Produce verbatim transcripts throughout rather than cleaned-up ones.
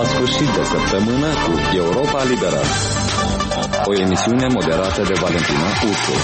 la sfârșit de săptămână cu Europa Liberă, o emisiune moderată de Valentina Ursu.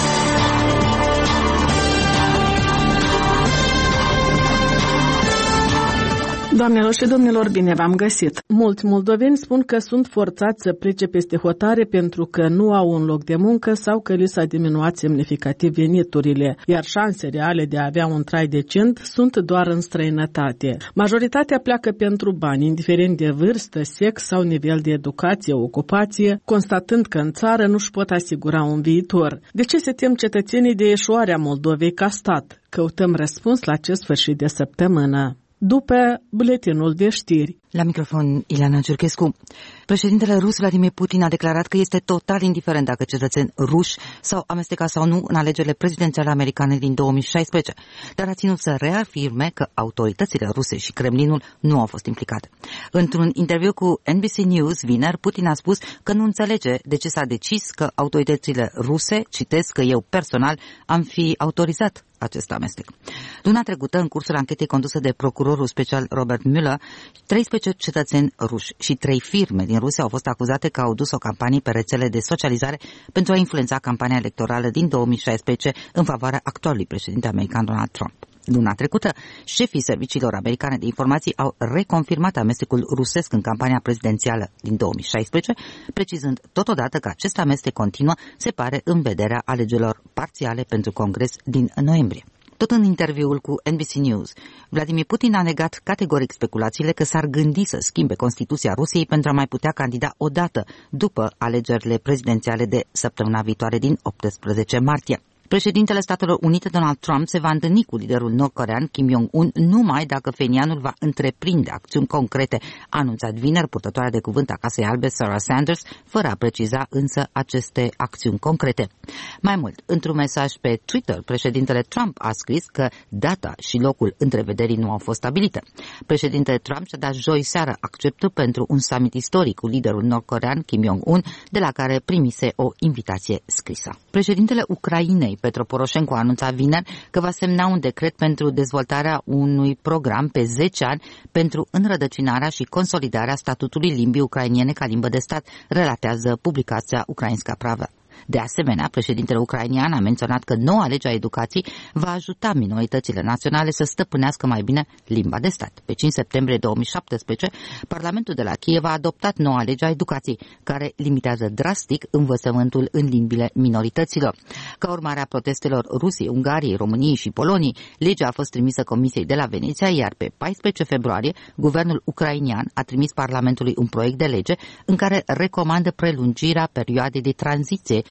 Doamnelor și domnilor, bine v-am găsit! Mulți moldoveni spun că sunt forțați să plece peste hotare pentru că nu au un loc de muncă sau că li s-a diminuat semnificativ veniturile, iar șanse reale de a avea un trai decent sunt doar în străinătate. Majoritatea pleacă pentru bani, indiferent de vârstă, sex sau nivel de educație, ocupație, constatând că în țară nu-și pot asigura un viitor. De ce se tem cetățenii de eșuarea Moldovei ca stat? Căutăm răspuns la acest sfârșit de săptămână. După buletinul de știri. La microfon, Ileana Ciurchescu. Președintele rus Vladimir Putin a declarat că este total indiferent dacă cetățeni ruși s-au amestecat sau nu în alegerile prezidențiale americane din două mii șaisprezece, dar a ținut să reafirme că autoritățile ruse și Kremlinul nu au fost implicate. Într-un interviu cu N B C News vineri, Putin a spus că nu înțelege de ce s-a decis că autoritățile ruse, citesc că eu personal, am fi autorizat acest amestec. Luna trecută, în cursul anchetei condusă de procurorul special Robert Mueller, treisprezece cetățeni ruși și trei firme din Rusia au fost acuzate că au dus o campanie pe rețele de socializare pentru a influența campania electorală din două mii șaisprezece în favoarea actualului președinte american Donald Trump. Luna trecută, șefii serviciilor americane de informații au reconfirmat amestecul rusesc în campania prezidențială din două mii șaisprezece, precizând totodată că acest amestec continuă, se pare, în vederea alegerilor parțiale pentru Congres din noiembrie. Tot în interviul cu N B C News, Vladimir Putin a negat categoric speculațiile că s-ar gândi să schimbe Constituția Rusiei pentru a mai putea candida odată după alegerile prezidențiale de săptămâna viitoare din optsprezece martie. Președintele Statelor Unite Donald Trump se va întâlni cu liderul nord-corean Kim Jong-un numai dacă Pjöngjangul va întreprinde acțiuni concrete, a anunțat vineri purtătoarea de cuvânt a Casei Albe Sarah Sanders, fără a preciza însă aceste acțiuni concrete. Mai mult, într-un mesaj pe Twitter, președintele Trump a scris că data și locul întrevederii nu au fost stabilite. Președintele Trump și-a dat joi seară acceptul pentru un summit istoric cu liderul nord-corean Kim Jong-un, de la care primise o invitație scrisă. Președintele Ucrainei Petro Poroșenko a anunțat vineri că va semna un decret pentru dezvoltarea unui program pe zece ani pentru înrădăcinarea și consolidarea statutului limbii ucrainene ca limbă de stat, relatează publicația Ukrainska Pravda. De asemenea, președintele ucrainian a menționat că noua lege a educației va ajuta minoritățile naționale să stăpânească mai bine limba de stat. Pe cinci septembrie două mii șaptesprezece, Parlamentul de la Kiev a adoptat noua lege a educației, care limitează drastic învățământul în limbile minorităților. Ca urmare a protestelor Rusiei, Ungariei, României și Poloniei, legea a fost trimisă Comisiei de la Veneția, iar pe paisprezece februarie, guvernul ucrainian a trimis Parlamentului un proiect de lege în care recomandă prelungirea perioadei de tranziție.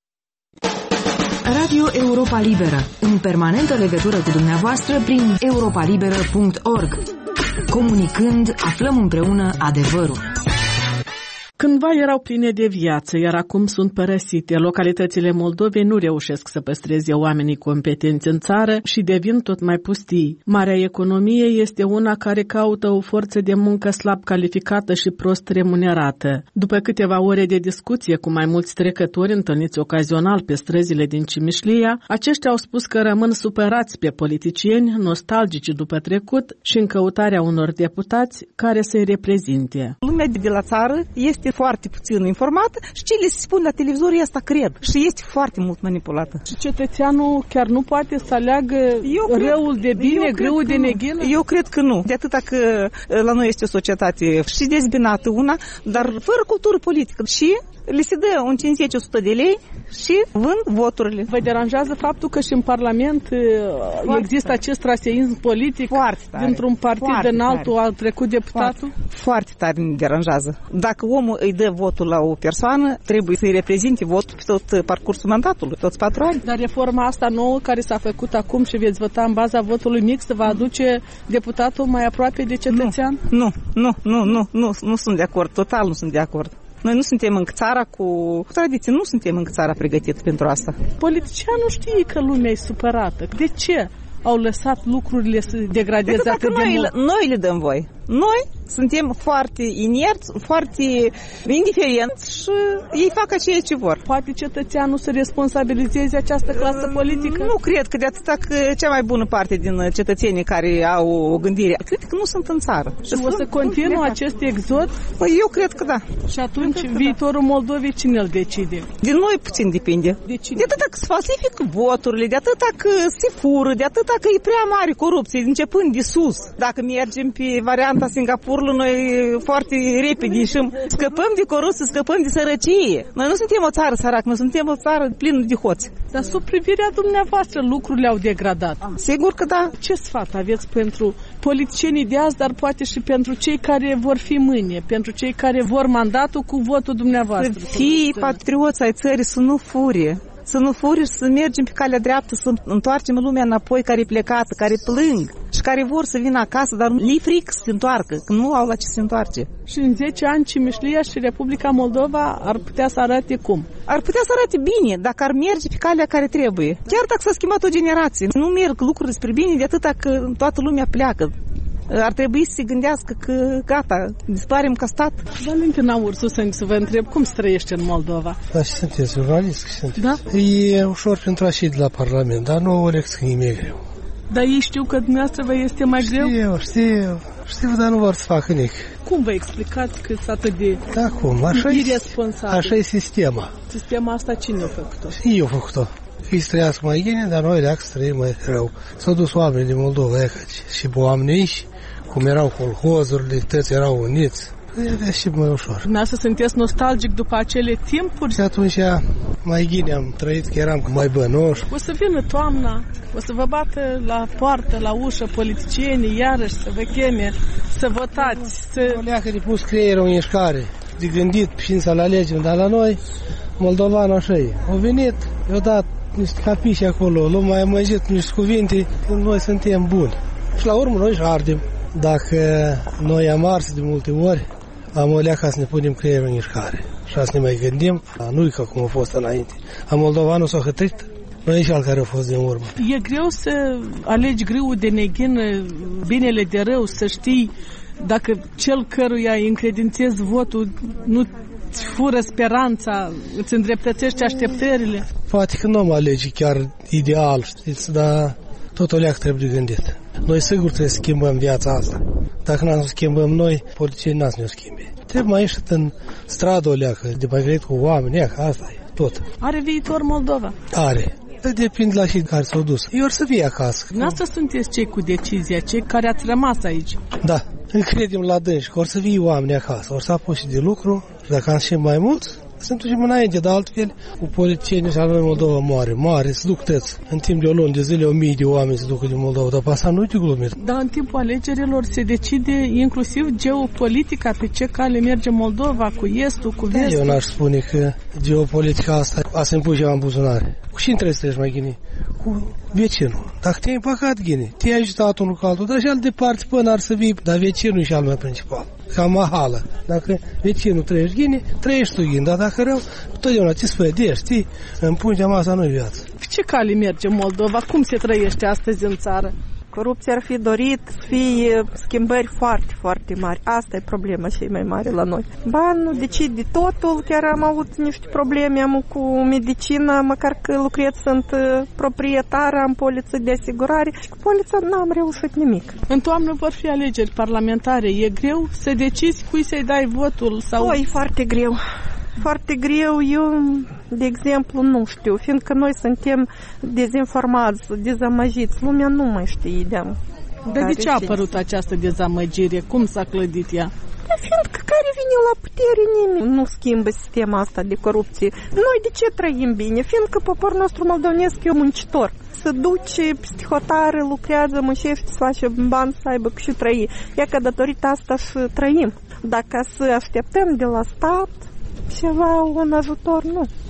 Radio Europa Liberă, în permanentă legătură cu dumneavoastră prin europa liberă punct org. Comunicând, aflăm împreună adevărul. Cândva erau pline de viață, iar acum sunt părăsite. Localitățile Moldovei nu reușesc să păstreze oamenii competenți în țară și devin tot mai pustii. Marea economie este una care caută o forță de muncă slab calificată și prost remunerată. După câteva ore de discuție cu mai mulți trecători întâlniți ocazional pe străzile din Cimișlia, aceștia au spus că rămân supărați pe politicieni, nostalgici după trecut și în căutarea unor deputați care să-i reprezinte. Lumea de la țară este foarte puțin informată și ce le se spune la televizor asta cred și este foarte mult manipulată. Și cetățeanul chiar nu poate să aleagă eu răul cred, de bine, grâul de neghină? Eu cred că nu. De atâta că la noi este o societate și dezbinată una, dar fără cultură politică. Și le se dă un cincizeci o sută de lei și vând voturile. Vă deranjează faptul că și în Parlament foarte există tare. Acest raseism politic? Dintr-un partid foarte în altul tare. A trecut deputatul? Foarte, foarte tare ne deranjează. Dacă omul îi dă votul la o persoană, trebuie să-i reprezinte votul pe tot parcursul mandatului, toți patru ani. Dar reforma asta nouă care s-a făcut acum și veți vota în baza votului mixt va aduce deputatul mai aproape de cetățean? Nu, nu, nu, nu, nu, nu sunt de acord, total nu sunt de acord. Noi nu suntem în țara cu, cu tradiție, nu suntem în țara pregătită pentru asta. Politicianul știe că lumea e supărată. De ce au lăsat lucrurile să degradeze atât de noi, mult? Noi le dăm voi. Noi Suntem foarte inerți, foarte indiferenți și ei fac ceea ce vor. Poate cetățeanul să responsabilizeze această clasă politică? Nu cred că de atâta că cea mai bună parte din cetățenii care au o gândire, cred că nu sunt în țară. Și o să continuă acest exod? Păi eu cred că da. Și atunci viitorul da. Moldovei cine îl decide? Din noi puțin depinde. De cine? De atâta că se falsifică voturile, de atâta că se fură, de atâta că e prea mare corupție, începând de sus. Dacă mergem pe varianta Singapurului, noi foarte repede ieșim. Scăpăm de corupție, scăpăm de sărăcie. Noi nu suntem o țară săracă, noi suntem o țară plină de hoți. Dar sub privirea dumneavoastră lucrurile au degradat. Sigur că da. Ce sfat aveți pentru politicienii de azi, dar poate și pentru cei care vor fi mâine, pentru cei care vor mandatul cu votul dumneavoastră? Fii patrioți ai țării să nu furie. Să nu furi și să mergem pe calea dreaptă, să întoarcem lumea înapoi care e plecată, care plâng și care vor să vină acasă, dar li frică să se întoarcă, că nu au la ce se întoarce. Și în zece ani Cimișlia și Republica Moldova ar putea să arate cum? Ar putea să arate bine dacă ar merge pe calea care trebuie. Chiar dacă s-a schimbat o generație. Nu merg lucrurile spre bine de atâta că toată lumea pleacă. Ar trebui să se gândească că gata, disparem ca stat. Valentina Ursusen, să vă întreb, cum se trăiește în Moldova? Da, și sunteți jurnalist, și sunteți. Da? E ușor pentru a și de la Parlament, dar nu o lecție că e greu. Dar ei știu că dumneavoastră vă este mai știu, greu? Știu, știu, știu, dar nu vor să facă nimic. Cum vă explicați că sunt atât de da, cum? Așa irresponsabil? Așa e sistema. Sistema asta cine a făcut-o? Eu a făcut-o. Îi să trăiască mai bine, dar noi leacă să trăim mai rău. S-au dus oamenii din Moldova, și oamenii aici, cum erau colhozurile, toți erau uniți. E și mai ușor. Dumneavoastră sunteți nostalgic după acele timpuri? Și atunci mai bine am trăit, că eram mai bănoși. O să vină toamna, o să vă bată la poartă, la ușă politicienii, iarăși să vă cheme, să votați. Să... O leacă de pus creierul în mișcare, de gândit fiind să-l alegem, dar la noi, moldovan așa e. Au venit, i-au dat niște capiși acolo, lumea a măjit niște cuvinte, când noi suntem buni. Și la urmă noi și ardem. Dacă noi am ars de multe ori, am o leacă să ne punem creierul în mișcare. Și să ne mai gândim, nu-i ca cum a fost înainte. A moldovanul s-a hătrit, noi și al care a fost din urmă. E greu să alegi grâul de neghină, binele de rău, să știi dacă cel căruia îi încredințezi votul nu îți fură speranța, îți îndreptățește așteptările. Poate că nu mă alege chiar ideal, știți, dar tot o leacă trebuie de gândit. Noi sigur trebuie să schimbăm viața asta. Dacă nu schimbăm noi, politicienii n-ați ne-o schimbe. Trebuie mai ieșit în stradă o leacă, de mai greit cu oameni, ia, asta e, tot. Are viitor Moldova? Are. Depinde la și care s-au dus. Eu or să fie acasă. Dumneavoastră sunteți cei cu decizia, cei care ați rămas aici. Da, încredem la dânsi că or să fie oameni acasă, or să apuce de lucru și dacă am și mai mulți, să ducem înainte, dar altfel cu politicienii și noi Moldova moare, moare, se duc tăți. În timp de o lună de zile, o mii de oameni se duc din Moldova, dar pe asta nu te glumit. Dar în timpul alegerilor se decide inclusiv geopolitica, pe ce cale merge Moldova, cu estul, cu vestul. Eu n-aș spune că geopolitica asta a să-mi pui ceva în buzunare. Cu cine trebuie să treci mai ghini? Cu vecinul. Dacă te-ai împăcat ghini, te-ai ajutat unul cu altul, dar și al departe până ar să vii, dar vecinul e și al mai principal. Ca mahală. Dacă vecinul trăiești ghini, trăiești tu ghini, dar dacă rău, totdeauna ți spui, de știi, în pungea masa nu-i viață. Pe ce cale merge Moldova? Cum se trăiește astăzi în țară? Corupția ar fi dorit să fie schimbări foarte, foarte mari. Asta e problema cea mai mare la noi. Ba, nu decide totul. Chiar am avut niște probleme am cu medicina, măcar că lucrez, sunt proprietară, am poliță de asigurare și cu polița n-am reușit nimic. În toamnă vor fi alegeri parlamentare. E greu să decizi cui să-i dai votul? Sau... O, e foarte greu. Foarte greu, eu, de exemplu, nu știu, fiindcă noi suntem dezinformați, dezamăgiți, lumea nu mai știe de-am. Dar de ce a apărut această dezamăgire? Cum s-a clădit ea? Fiindcă care vine la putere nimeni nu schimbă sistema asta de corupție. Noi de ce trăim bine? Fiindcă poporul nostru moldovnesc e muncitor. Se duce peste hotare, lucrează, muncește, să face bani, să aibă și trăi. E că datorită asta și trăim. Dacă să așteptăm de la stat ceva, un ajutor, nu.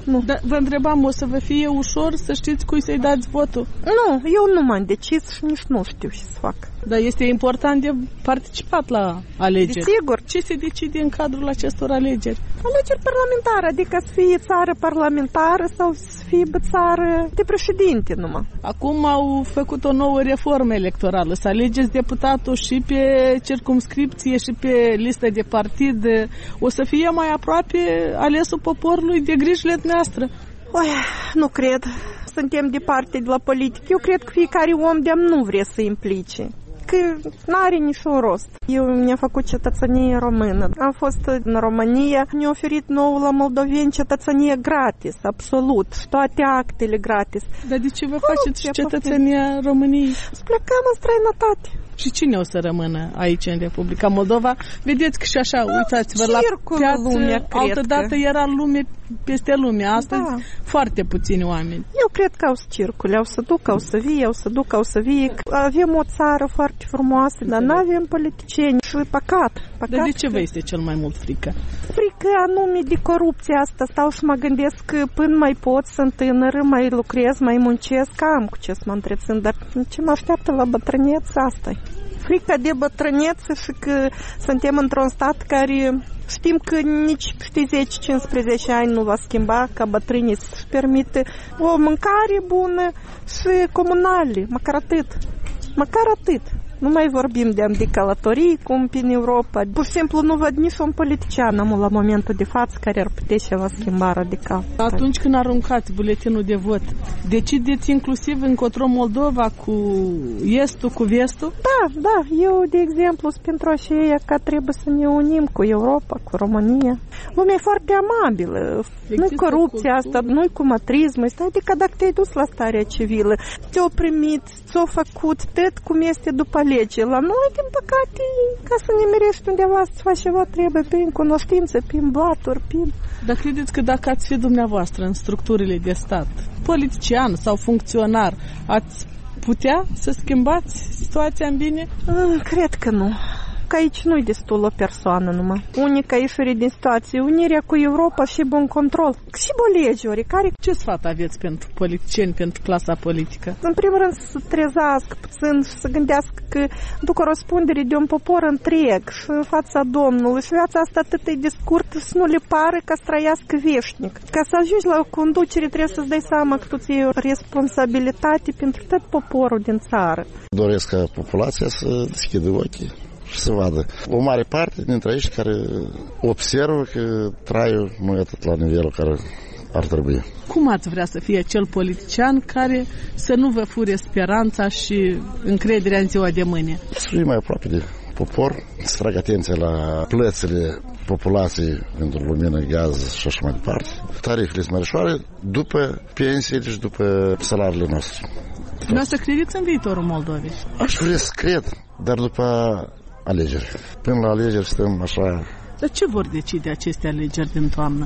nu. Da, vă întrebam, o să vă fie ușor să știți cui să-i dați votul? Nu, eu nu m-am decis și nici nu știu ce să fac. Dar este important de participat la alegeri. Desigur. Ce se decide în cadrul acestor alegeri? Alegeri parlamentare, adică să fie țară parlamentară sau să fie țară de președinte numai. Acum au făcut o nouă reformă electorală, să alegeți deputatul și pe circumscripție și pe listă de partid. O să fie mai aproape alesul poporului de grijile noastre? Oi, nu cred. Suntem departe de la politică. Eu cred că fiecare om de-am nu vrea să implice. Că n-are niciun rost. Eu mi-am făcut cetățenie română. Am fost în România, ne-a oferit nouă la moldoveni cetățenie gratis, absolut, și toate actele gratis. Dar de ce vă faceți cetățenia României? Să plecăm în străinătate. Și cine o să rămână aici în Republica Moldova? Vedeți că și așa, uitați-vă la piață, lumea, altădată era lume peste lume, astăzi da. Foarte puțini oameni. Eu cred că au să circule, au să duc, au să vie, au să duc, au să vie. Avem o țară foarte frumoasă, dar nu avem politicieni și păcat. păcat Dar de ce că... vă este cel mai mult frică? Frică anume de corupția asta. Stau și mă gândesc că până mai pot, sunt tânără, mai lucrez, mai muncesc, am cu ce să mă întrețin, dar ce mă așteaptă la bătrânețe, asta e. Frica de bătrânețe și că suntem într-un stat care știm că nici peste zece cincisprezece ani nu va schimba, ca bătrânii să-și permite o mâncare bună și comunale, măcar atât. Măcar atât. Nu mai vorbim de, de călătorii, cum prin Europa. Pur și simplu nu văd niciun politician am la momentul de față care ar putea ceva schimba radical. Atunci când aruncați buletinul de vot, decideți inclusiv încotro Moldova cu estul, cu vestul? Da, da. Eu, de exemplu, sunt pentru aceea că trebuie să ne unim cu Europa, cu România. Lumea e foarte amabilă. Nu-i corupția asta, nu-i cumatrism. Adică dacă te-ai dus la starea civilă, te-au primit, ți-au făcut tot cum este după lege. La noi, din păcate, ca să ne mirești undeva să faci ceva, trebuie prin cunoștință, prin blaturi, prin... Dar credeți că dacă ați fi dumneavoastră în structurile de stat, politician sau funcționar, ați putea să schimbați situația în bine? Cred că nu. Că aici nu-i destul o persoană numai. Unica ieșire din situație, unirea cu Europa și bun control. Și bolegiori care... Ce sfat aveți pentru politicieni, pentru clasa politică? În primul rând să trezească puțin și să gândească că duc o răspundere de un popor întreg și în fața Domnului și viața asta atât de scurtă și nu le pare ca să trăiască veșnic. Ca să ajungi la o conducere trebuie să-ți dai seama că tu ți-ai o responsabilitate pentru tot poporul din țară. Doresc ca populația să deschidă ochii și să vadă. O mare parte dintre ei care observă că traiul nu e atât la nivelul care ar trebui. Cum ați vrea să fie acel politician care să nu vă fure speranța și încrederea în ziua de mâine? Să fie mai aproape de popor, să tragă atenție la plățile populației pentru lumină, gaz și așa mai departe. Tarifele sunt mărișoare după pensiile și după salariile noastre. Nu să credeți în viitorul Moldovei? Aș vrea să cred, dar după alegeri. Până la alegeri stăm așa... Dar ce vor decide aceste alegeri din toamnă?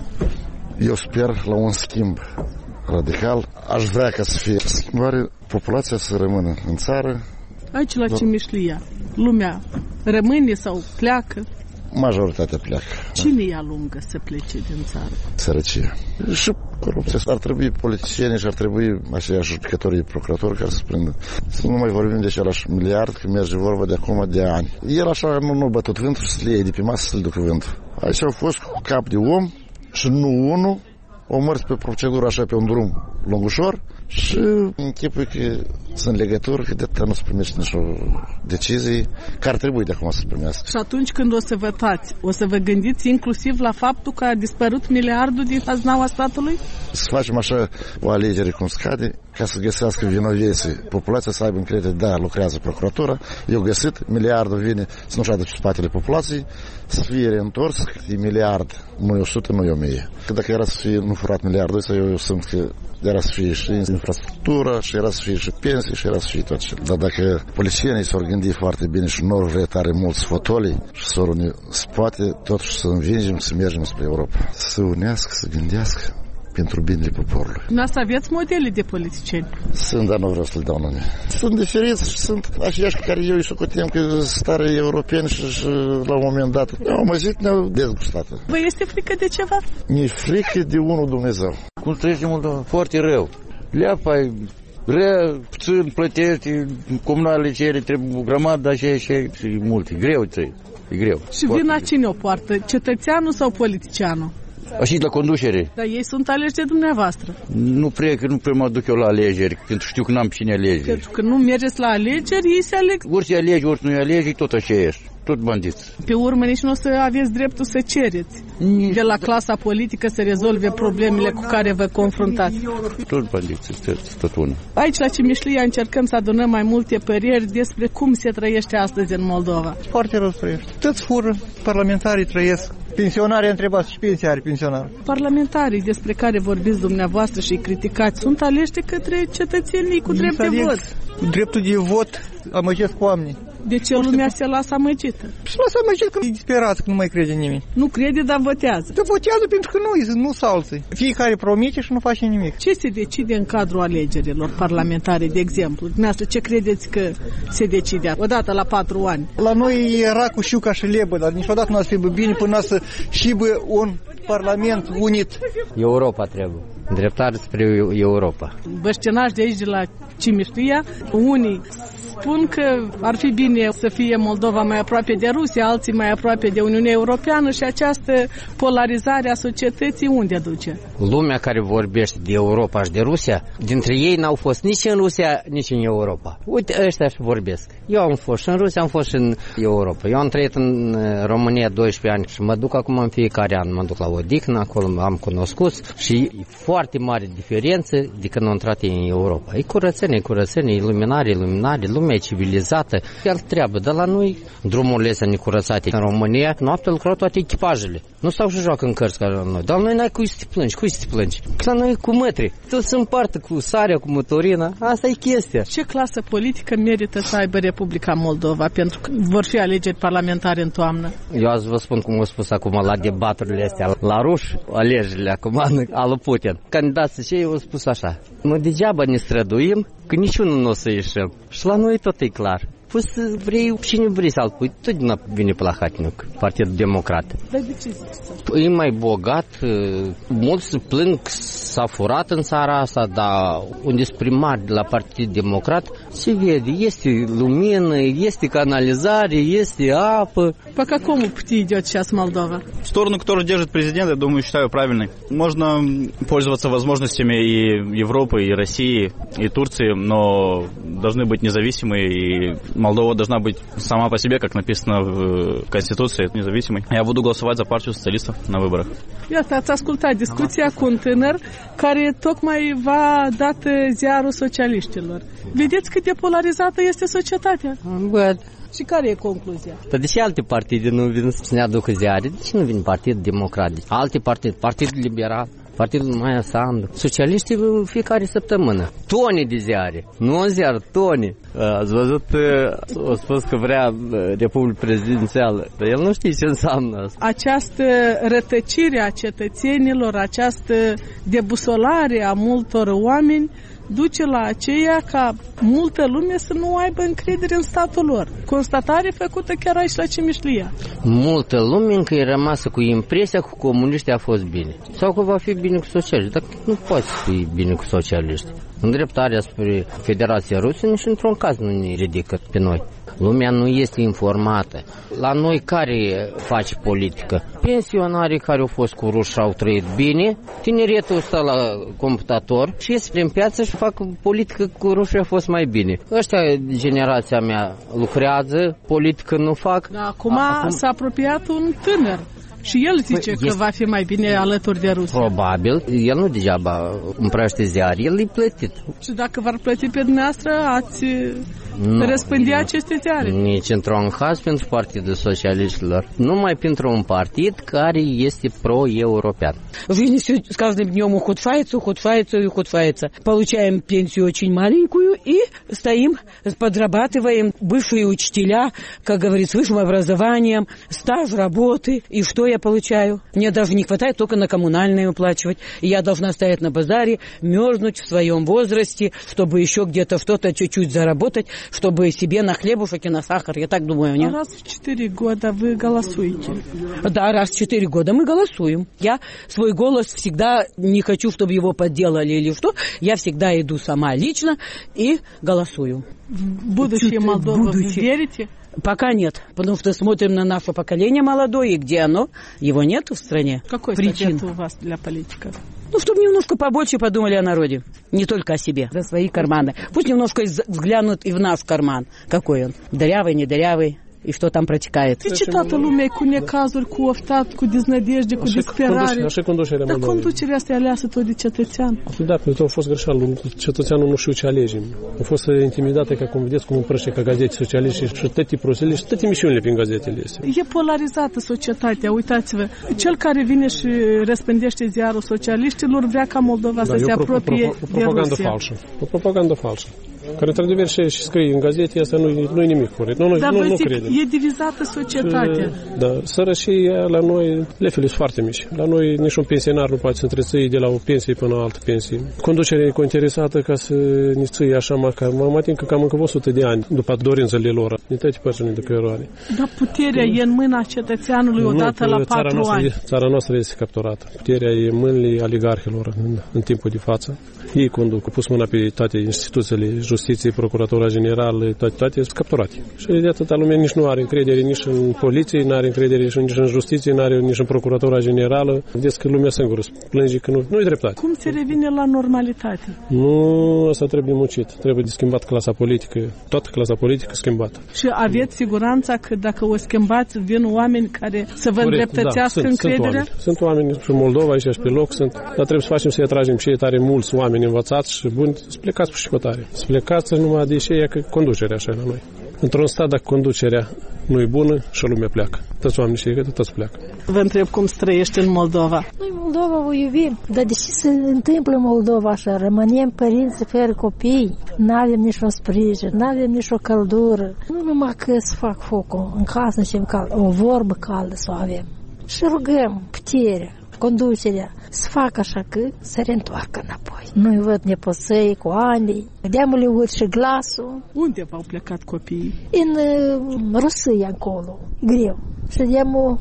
Eu sper la un schimb radical. Aș vrea ca să fie schimbare, populația să rămână în țară. Aici la Cimișlia, lumea rămâne sau pleacă? Majoritatea pleacă. Cine îi alungă să plece din țară? Sărăcie. Și corupția. Ar trebui politicieni și ar trebui aceiași judecătorii, procuratori care să prindă. Să nu mai vorbim de același miliard, că merge vorba de acum de ani. El așa nu, nu bătut vântul și să le iei de pe masă să-l ducă vântul. Aici au fost cu cap de om și nu unul, o mers pe procedură așa pe un drum lungușor și închipui că sunt legături, că de atâta nu se primește nici o decizie care trebuie de acum să se primească. Și atunci când o să votați, o să vă gândiți inclusiv la faptul că a dispărut miliardul din haznaua statului? Să facem așa o alegere cum scade, ca să găsească vinoveții. Populația să aibă încredere, da, lucrează procuratura, eu găsit, miliardul vine să nu șadă pe spatele populației, să fie reîntors, că e miliard, nu e o sută, nu e o mie. Că dacă era să fie nu furat miliardul ăsta, eu, eu simt că era să fie și infrastructură, și era să fie și pensii, și era să fie tot ce. Dar dacă politicienii s-au gândit foarte bine și nu au vrea tare mulți fotolii și s-au unit, se poate totuși să învingem, să mergem spre Europa. Să unească, să gândească pentru binele poporului. Dumneavoastră aveți modele de politicieni? Sunt, dar nu vreau să le dau nume. Sunt diferiți și sunt aceiași pe care eu îi socoteam că stare europeni și, și la un moment dat ne-au măzit, ne-au dezgustat. Vă este frică de ceva? Mi-e frică de unul Dumnezeu. Cum trăiește Moldova? Foarte rău. Leapa e rea, puțin plătești, comunale cere, trebuie o grămadă, așa și e mult. E greu trăi. E greu. Și vina cine o poartă? Cetățeanul sau politicianul? Și la conducere. Dar ei sunt aleși de dumneavoastră. Nu prea, că nu prea mă duc eu la alegeri, pentru știu că n-am cine alege. Pentru că nu mergeți la alegeri, ei se aleg. Ori se alegi, ori nu alegi, tot așa ești. Tot bandiți. Pe urmă nici nu o să aveți dreptul să cereți nici de la clasa politică să rezolve problemele cu care vă confruntați. Tot bandiți, tot, tot una. Aici la Cimișlia încercăm să adunăm mai multe păreri despre cum se trăiește astăzi în Moldova. Foarte rău trăiește. Toți fură, parlamentarii trăiesc. Pensionarii întrebați și pensia are pensionar. Parlamentarii despre care vorbiți dumneavoastră și îi criticați sunt aleși de către cetățenii cu drept de vot. Dreptul de vot amăgesc oamenii. De ce lumea se lasă amăgită? Se lasă amăgită că e disperat, că nu mai crede nimeni. Nu crede, dar votează. Dar votează pentru că nu, nu salță. Fiecare promite și nu face nimic. Ce se decide în cadrul alegerilor parlamentare, de exemplu? Dumneavoastră, ce credeți că se decide odată la patru ani? La noi era cu șiuca și lebă, dar niciodată nu a să fie bine până să șibă un parlament unit. Europa trebuie. Dreptare spre Europa. Bășcenași de aici, de la Cimișlia, unii spun că ar fi bine să fie Moldova mai aproape de Rusia, alții mai aproape de Uniunea Europeană și această polarizare a societății unde duce? Lumea care vorbește de Europa și de Rusia, dintre ei n-au fost nici în Rusia, nici în Europa. Uite, ăștia vorbesc. Eu am fost și în Rusia, am fost și în Europa. Eu am trăit în România doisprezece ani și mă duc acum în fiecare an. Mă duc la odihnă, acolo am cunoscut și e foarte mare diferență de când am intrat în Europa. E curățenie, curățenie, iluminare, iluminare, lumea e civilizată. E altă treabă, dar la noi drumurile astea necurățate în România, noaptea lucrau toate echipajele. Nu stau și joacă în cărți ca la noi. Dar la noi n-ai cui să te plângi, cui să te plângi. La noi cu mătri. Tot se împartă cu sarea, cu motorina. Asta e chestia. Ce clasă politică merită să aibă Republica Moldova? Pentru că vor fi alegeri parlamentare în toamnă. Eu azi vă spun cum au spus acum la debaturile astea. La ruși, alegerile acum, al Putin. Candidații cei au spus așa. Nu degeaba ne străduim, că niciunul nu o să ieșim. Și la noi tot e clar. Păi să vrei, cine vrei să-l pui, tot din vine pe la Hatiniuc, Partidul Democrat. Dar de ce zici? E mai bogat, mulți se plâng că s-a furat în țara asta, dar unde sunt primari de la Partidul Democrat, se vede, este lumină, este canalizare, este apă. По какому пути идет сейчас Молдова? В сторону, которую держит президент, я думаю, считаю правильной. Можно пользоваться возможностями и Европы, и России, и Турции, но должны быть независимые, и Молдова должна быть сама по себе, как написано в Конституции, независимой. Я буду голосовать за партию социалистов на выборах. Iată, ați ascultat discuția cu un tânăr care tocmai v-a dat ziarul socialiștilor. Vedeți cât de polarizată este societatea? Bă, și care e concluzia? Dar de ce alte partide nu vin să ne aducă ziare? De ce nu vin Partidul Democrat? Alte partide, Partidul Liberal, Partidul Maia Sandu, socialiștii fiecare săptămână. Tone de ziare, nu un ziar, tone. Ați văzut, a spus că vrea Republică Prezidențială, dar el nu știe ce înseamnă asta. Această rătăcire a cetățenilor, această debusolare a multor oameni duce la aceea ca multă lume să nu aibă încredere în statul lor. Constatare făcută chiar aici la Cimișlia. Multă lume încă e rămasă cu impresia că comuniștii a fost bine. Sau că va fi bine cu socialiști. Dar nu poate fi bine cu socialiști. Îndreptarea spre Federația Rusă nici într-un caz nu ne ridică pe noi. Lumea nu este informată. La noi care face politică? Pensionarii care au fost cu ruși au trăit bine, tineretul stă la computator și ies prin piață și fac politică cu ruși a fost mai bine. Ăștia, generația mea, lucrează, politică nu fac. Da, acum, acum s-a apropiat un tânăr. Și el zice păi, că este... va fi mai bine alături de Rusia. Probabil. El nu degeaba împrăște ziar, el e plătit. Și dacă v-ar plăti pe dumneavoastră, ați nu, răspândi nu. aceste ziare? Nici într-un caz pentru Partidul Socialiștilor. Numai pentru un partid care este pro-european. В жизни все с каждым днем ухудшается, ухудшается и ухудшается. Получаем пенсию очень маленькую и стоим, подрабатываем. Бывшие учителя, как говорится, с высшим образованием, стаж работы. И что я получаю. Мне даже не хватает только на коммунальные уплачивать. И я должна стоять на базаре, мерзнуть в своем возрасте, чтобы еще где-то что-то чуть-чуть заработать, чтобы себе на хлебушек и на сахар. Я так думаю, нет? Раз в четыре года вы голосуете? Да, раз в четыре года мы голосуем. Я свой голос всегда не хочу, чтобы его подделали или что. Я всегда иду сама лично и голосую. В будущее Молдовы вы верите? Пока нет, потому что смотрим на наше поколение молодое, и где оно, его нет в стране. Какой причин совет у вас для политиков? Ну, чтобы немножко побольше подумали о народе, не только о себе, за свои карманы. Пусть немножко взглянут и в наш карман, какой он, дырявый, не дырявый. И что там протекает. Zice toată lumea cu necazuri, cu oftat, cu deznădejde, cu disperare. Așa conducerea Dar conducerea asta e aleasă tot de cetățean. Da, pentru că a fost greșeală. Cetățeanul nu știu ce alegem. A fost intimidată, ca cum vedeți, cum împrăște ca gazete socialiste și toate prosele și toate emisiunile prin gazetele astea. E polarizată societatea, uitați-vă. Cel care vine și răspândește ziarul socialiștilor vrea ca Moldova să se apropie de Rusia. O propagandă falsă. O propagandă falsă. Care, într-adevăr, și scrie în gazete, asta nu e nimic corect. Nu, Dar nu, vă nu zic, credem. e divizată societatea. Da, sărășia la noi, lefele sunt foarte mici. La noi niciun pensionar nu poate să întrețăi de la o pensie până la altă pensie. Conducerea e interesată ca să ne țăie așa, măcar, mă ating că cam încă o sută de ani după dorințele lor. Din toate părțile de căroare. Dar puterea e în mâna cetățeanului odată la patru ani. Țara noastră este capturată. Puterea e în mâinile oligarhilor în, în timpul de față. Ei conduc, pus mâna pe toate instituțiile justiției, Procuratura Generală, toate, toate sunt capturate. Și de atâta lume nici nu are încredere nici în poliție, nu are încredere nici în justiție, nu are nici în Procuratura Generală. Vedeți că lumea singură plânge că nu, nu-i dreptate. Cum se revine la normalitate? Nu, asta trebuie muncit. Trebuie de schimbat clasa politică, toată clasa politică schimbată. Și aveți siguranța că dacă o schimbați, vin oameni care să vă Corect, îndreptățească da, încrederea? Sunt oameni. Sunt oameni și în Moldova aici și pe loc sunt, dar trebuie să facem să-i atragem cei tare mulți oameni învățați și buni, să plecați cu șicotare. Să plecați numai de aceea că conducerea așa la noi. Într-un stat, dacă conducerea nu e bună și lumea pleacă. Toți oamenii și că toți pleacă. Vă întreb cum străiește în Moldova. Noi Moldova o iubim, dar de ce se întâmplă în Moldova așa? Rămânem părinți fără copii, n-avem niciun sprijin, n-avem nicio căldură. Nu numai că să fac focul în casă și în cald, o vorbă caldă să o avem. Și rugăm puterea, conducerea, să facă așa că să reîntoarcă înapoi. Nu-i văd neposăi cu ani, deamul uit și glasul. Unde v-au plecat copiii? În uh, Rusia încolo, greu. Și deamul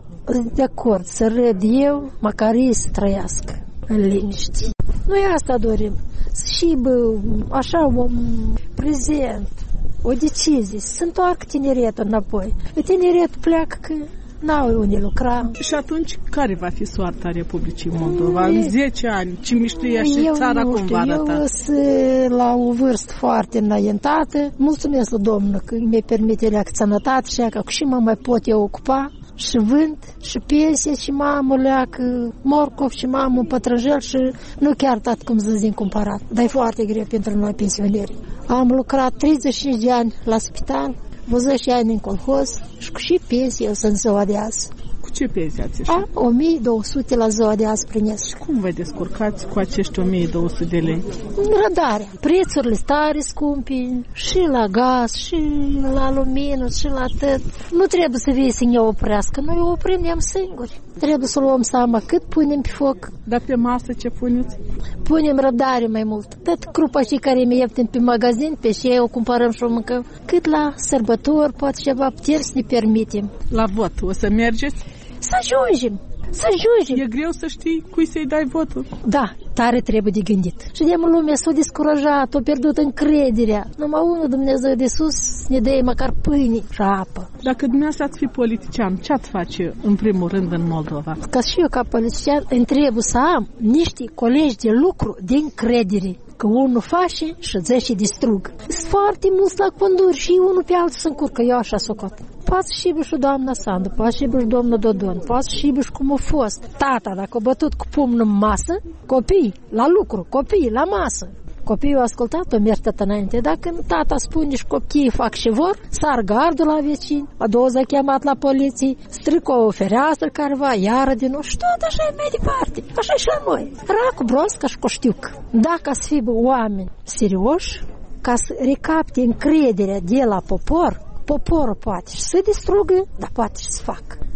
de acord să râd eu, măcar ei să trăiască în liniște. Noi asta dorim, să și bă, așa un prezent, o decizie, să se întoarcă tineretul înapoi. Tineretul pleacă că n-au unde lucra. Și atunci, care va fi soarta Republicii Moldova? În zece ani, ce miștuia și țara cum va arăta? Eu sunt la o vârstă foarte înaintată. Mulțumesc la Domnul că mi-a permite leacă sănătate și că și mă mai pot eu ocupa. Și vând, și pensie, și mamă leacă morcov, și mamă pătrăjel și nu chiar tot cum să zic cumpărat. Dar e foarte greu pentru noi pensioneri. Am lucrat treizeci și cinci de ani la spital, zece ani în colhoz și cu și pensie eu sunt ziua de azi. Cu ce pensie ați ieșit? o mie două sute la ziua de azi primesc. Și cum vă descurcați cu acești o mie două sute de lei? Rădarea. Prețurile tare scumpi și la gaz, și la lumină, și la tot. Nu trebuie să vii să ne oprească. Noi o oprim ne-am singuri. Trebuie să luăm seama cât punem pe foc. Dar pe masă ce puneți? Punem răbdare mai mult. Tot crupa și care mi ieftin pe magazin, pe și o cumpărăm și o mâncăm. Cât la sărbători, poate ceva putem să ne permitem. La vot o să mergeți? Să ajungem. Să ajungem. E greu să știi cui să-i dai votul. Da, tare trebuie de gândit. Și de lumea s-a descurajat, a pierdut încrederea. Numai unul Dumnezeu de sus ne dă măcar pâine și apă. Dacă dumneavoastră ați fi politician, ce ați face în primul rând în Moldova? Ca și eu ca politician, îmi trebuie să am niște colegi de lucru de încredere. Că unul face și zece distrug. Sunt foarte mulți la conduri și unul pe altul se încurcă. Eu așa socot. Poate și și doamna Sandu, poate și și domnul Dodon, poate și și cum a fost. Tata, dacă a bătut cu pumnul în masă, copii la lucru, copii la masă. Copiii au ascultat, o merg tot înainte. Dacă tata spune și copiii fac și vor, sar gardul la vecini, a doua zi a chemat la poliție, strică o fereastră careva, iară din nou și tot așa e mai departe. Așa e și la noi. Racu, brosca și coștiuc. Dacă să fie oameni serioși, ca să recapte încrederea de la popor, poporul poate și să distrugă, dar poate și să facă.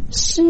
și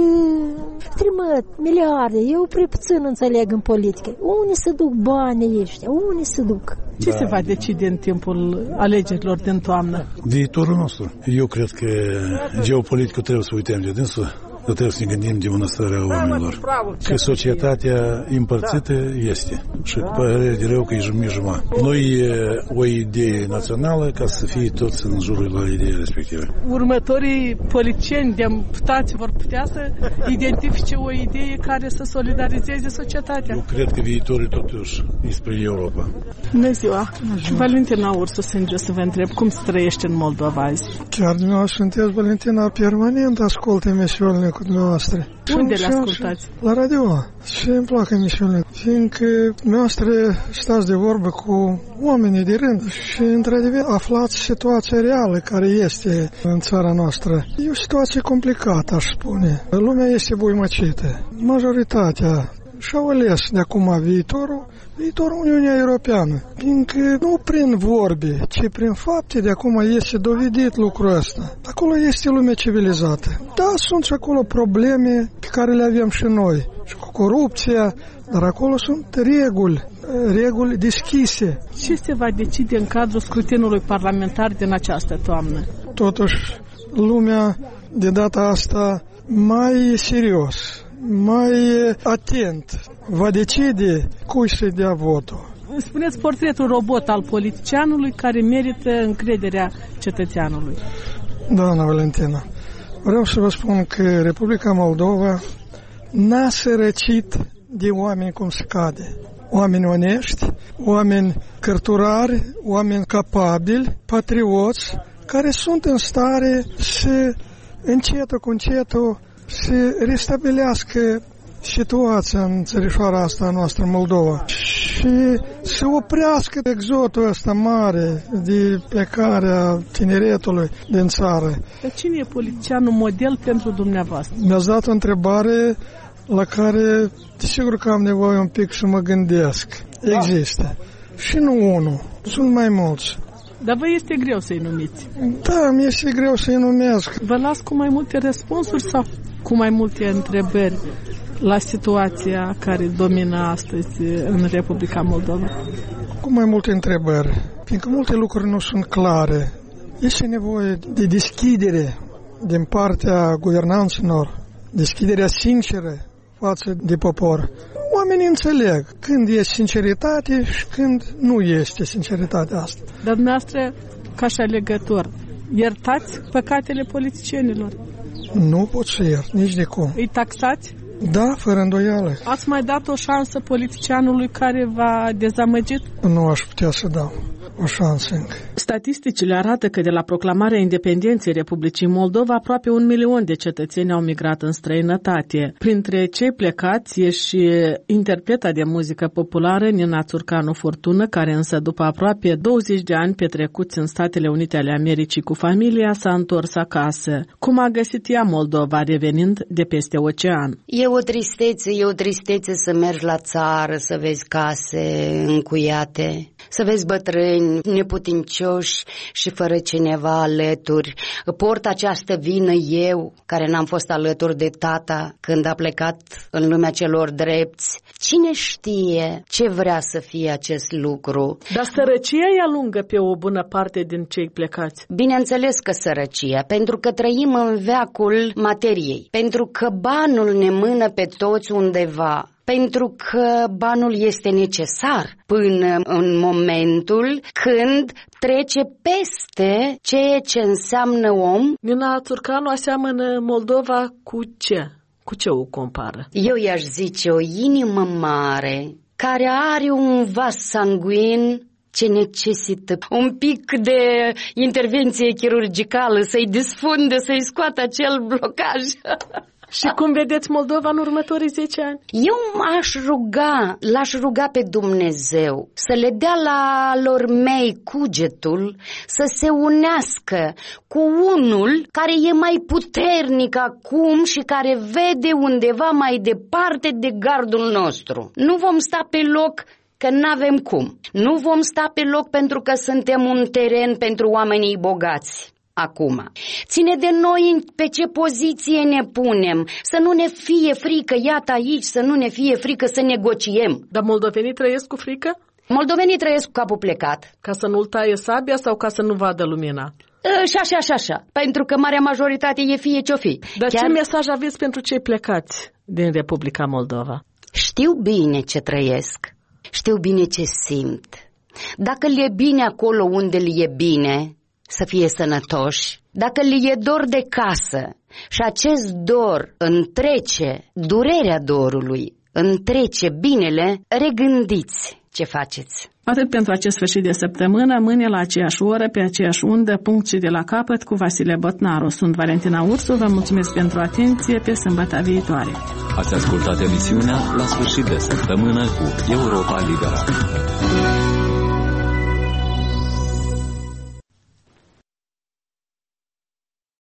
trimăt miliarde. Eu prea puțin înțeleg în politică. Unde se duc banii ăștia? Unde se duc? Ce da. se va decide în timpul alegerilor din toamnă? Viitorul nostru. Eu cred că geopoliticul trebuie să uităm de dânsul. Trebuie să ne gândim de bunăstarea oamenilor. Că societatea împărțită este. Și părere de rău că e jumătate. Noi o idee națională ca să fie toți în jurul la ideea respectivă. Următorii politicieni, deputați vor putea să identifice o idee care să solidarizeze societatea. Eu cred că viitorul totuși e spre Europa. Bună ziua! Valentina Ursu, sânge să vă întreb cum se trăiește în Moldova azi? Chiar dumneavoastră sunteți, Valentina, permanent ascult emisiunile cu dumneavoastră. Unde le ascultați? La radio. Și îmi plac emisiunile, fiindcă dumneavoastră stați de vorbă cu oamenii de rând și într-adevăr aflați situația reală care este în țara noastră. E o situație complicată, aș spune. Lumea este buimăcită. Majoritatea și-au ales de acum viitorul, viitorul Uniunea Europeană. Fiindcă nu prin vorbe, ci prin fapte de acum este dovedit lucrul ăsta. Acolo este lume civilizată. Da, sunt și acolo probleme pe care le avem și noi. Și cu corupția, dar acolo sunt reguli, reguli deschise. Ce se va decide în cadrul scrutinului parlamentar din această toamnă? Totuși, lumea de data asta mai serios, mai atent, va decide cui să dea votul. Spuneți portretul robot al politicianului care merită încrederea cetățeanului. Doamna Valentina, vreau să vă spun că Republica Moldova n-a sărăcit de oameni cum se cade. Oameni onești, oameni cărturari, oameni capabili, patrioți, care sunt în stare să încetul cu încetul să restabilească situația în țărișoara asta noastră, Moldova, și să oprească exodul ăsta mare de plecarea tineretului din țară. Dar cine e politicianul model pentru dumneavoastră? Mi-ați dat o întrebare la care, sigur că am nevoie un pic să mă gândesc. Există. Și nu unul, sunt mai mulți. Dar vă este greu să-i numiți? Da, mi este greu să-i numesc. Vă las cu mai multe răspunsuri sau cu mai multe întrebări la situația care domină astăzi în Republica Moldova? Cu mai multe întrebări, fiindcă multe lucruri nu sunt clare. Este nevoie de deschidere din partea guvernanților, deschiderea sinceră față de popor. Oamenii înțeleg când este sinceritate și când nu este sinceritatea asta. Dar dumneavoastră, ca și alegător, iertați păcatele politicienilor? Nu pot să iert, nici de cum. Îi taxați? Da, fără îndoială. Ați mai dat o șansă politicianului care v-a dezamăgit? Nu aș putea să dau o șansă încă. Statisticile arată că de la proclamarea independenței Republicii Moldova, aproape un milion de cetățeni au migrat în străinătate. Printre cei plecați e și interpreta de muzică populară Nina Țurcanu Furtună, care însă după aproape douăzeci de ani petrecuți în Statele Unite ale Americii cu familia, s-a întors acasă. Cum a găsit ea Moldova revenind de peste ocean? E o tristețe, e o tristețe să mergi la țară, să vezi case încuiate, să vezi bătrâni neputincioși și fără cineva alături. Port această vină eu, care n-am fost alături de tata când a plecat în lumea celor drepți. Cine știe ce vrea să fie acest lucru? Dar sărăcia îi alungă pe o bună parte din cei plecați. Bineînțeles că sărăcia, pentru că trăim în veacul materiei, pentru că banul ne mână pe toți undeva, pentru că banul este necesar până în momentul când trece peste ceea ce înseamnă om. Nina Țurcanu aseamănă Moldova cu ce? Cu ce o compară? Eu i-aș zice o inimă mare care are un vas sanguin ce necesită un pic de intervenție chirurgicală să-i desfunde, să-i scoată acel blocaj. Și cum vedeți Moldova în următorii zece ani? Eu m-aș ruga, l-aș ruga pe Dumnezeu să le dea la lor mei cugetul să se unească cu unul care e mai puternic acum și care vede undeva mai departe de gardul nostru. Nu vom sta pe loc că n-avem cum. Nu vom sta pe loc pentru că suntem un teren pentru oamenii bogați. acum. Ține de noi pe ce poziție ne punem, să nu ne fie frică, iată aici, să nu ne fie frică să negociem. Dar moldovenii trăiesc cu frică? Moldovenii trăiesc cu capul plecat. Ca să nu-l taie sabia sau ca să nu vadă lumina? Și așa, și așa, pentru că marea majoritate e fie ce-o fi. Dar Chiar... ce mesaj aveți pentru cei plecați din Republica Moldova? Știu bine ce trăiesc, știu bine ce simt. Dacă le e bine acolo unde le e bine, să fie sănătoși. Dacă le e dor de casă și acest dor întrece, durerea dorului, întrece binele, regândiți ce faceți. Atât pentru acest sfârșit de săptămână, mâine la aceeași oră, pe aceeași undă, punct și de la capăt, cu Vasile Botnaru. Sunt Valentina Ursu, vă mulțumesc pentru atenție, pe sâmbătă viitoare. Ați ascultat emisiunea La sfârșit de săptămână cu Europa Liberă.